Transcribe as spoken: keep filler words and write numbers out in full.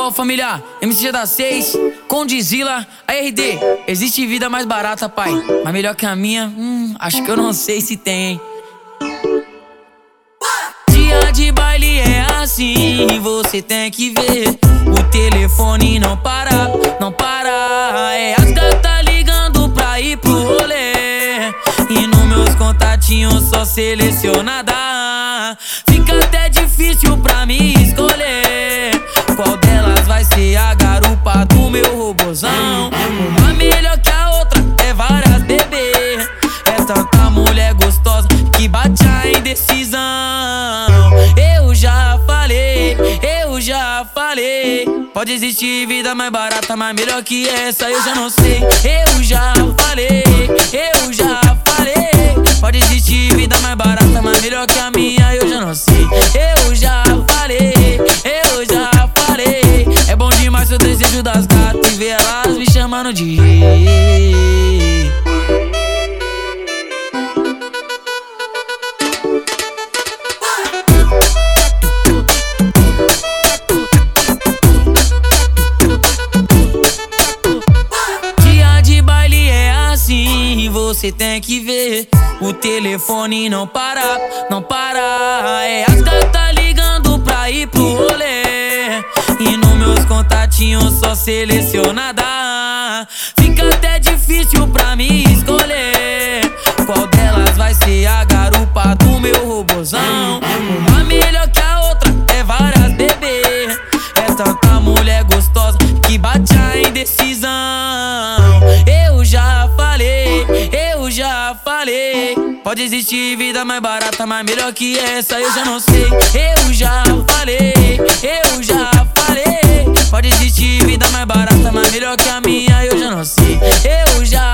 Ó, família, M C G da seis, Condizila, A R D. Existe vida mais barata, pai, mas melhor que a minha, hum, acho que eu não sei se tem, hein. Dia de baile é assim, você tem que ver. O telefone não para, não para. É as gatas ligando pra ir pro rolê, e nos meus contatinhos só selecionada. Fica até difícil pra mim escolher qual delas vai ser a garupa do meu robozão. Uma melhor que a outra, é várias bebê. É tanta mulher gostosa que bate a indecisão. Eu já falei, eu já falei, pode existir vida mais barata, mas melhor que essa eu já não sei. Eu já falei, eu já falei, pode existir vida mais barata, mas melhor que a minha eu já não sei. Eu já falei, eu já falei, é bom demais o desejo das gatas e ver elas me chamando de rei. Dia de baile é assim, você tem que ver. O telefone não para, não para. É as gatas ligando pra ir pro rolê, e nos meus contatinhos só selecionada. Fica até difícil pra mim escolher qual delas vai ser a garupa do meu robozão. Uma melhor que a outra, é várias bebê. É tanta mulher gostosa que bate a indecisão. Eu já falei, eu já falei, pode existir vida mais barata, mas melhor que essa eu já não sei. Eu já falei, eu já falei, pode existir vida mais barata, mas melhor que a minha eu já não sei. Eu já